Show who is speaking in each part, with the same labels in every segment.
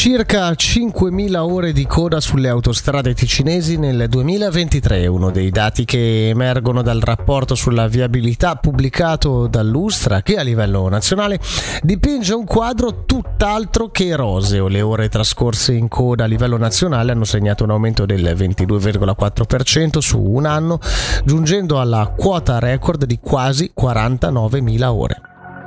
Speaker 1: Circa 5.000 ore di coda sulle autostrade ticinesi nel 2023, uno dei dati che emergono dal rapporto sulla viabilità pubblicato dall'Ustra, che a livello nazionale dipinge un quadro tutt'altro che roseo. Le ore trascorse in coda a livello nazionale hanno segnato un aumento del 22,4% su un anno, giungendo alla quota record di quasi 49.000 ore.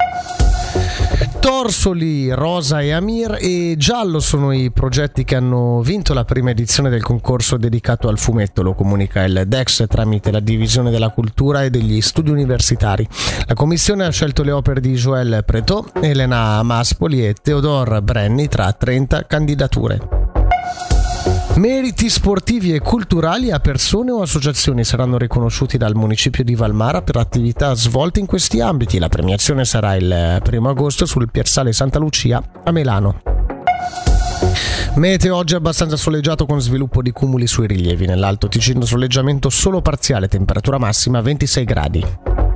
Speaker 1: Torsoli, Rosa e Amir e Giallo sono i progetti che hanno vinto la prima edizione del concorso dedicato al fumetto, lo comunica il DEX tramite la Divisione della Cultura e degli Studi Universitari. La commissione ha scelto le opere di Joël Pretot, Elena Maspoli e Theodore Brenni tra 30 candidature. Meriti sportivi e culturali a persone o associazioni saranno riconosciuti dal municipio di Valmara per attività svolte in questi ambiti. La premiazione sarà il 1 agosto sul Piazzale Santa Lucia a Milano. Meteo oggi abbastanza soleggiato con sviluppo di cumuli sui rilievi. Nell'Alto Ticino soleggiamento solo parziale, temperatura massima 26 gradi.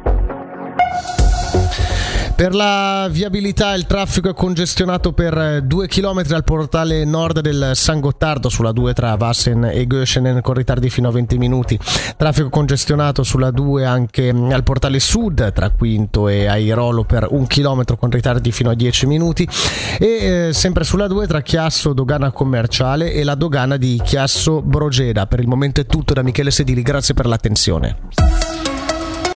Speaker 1: Per la viabilità il traffico è congestionato per 2 km al portale nord del San Gottardo sulla 2 tra Vassen e Göschenen con ritardi fino a 20 minuti. Traffico congestionato sulla 2 anche al portale sud tra Quinto e Airolo per 1 km con ritardi fino a 10 minuti e sempre sulla 2 tra Chiasso Dogana Commerciale e la dogana di Chiasso Brogeda. Per il momento è tutto da Michele Sedili, grazie per l'attenzione.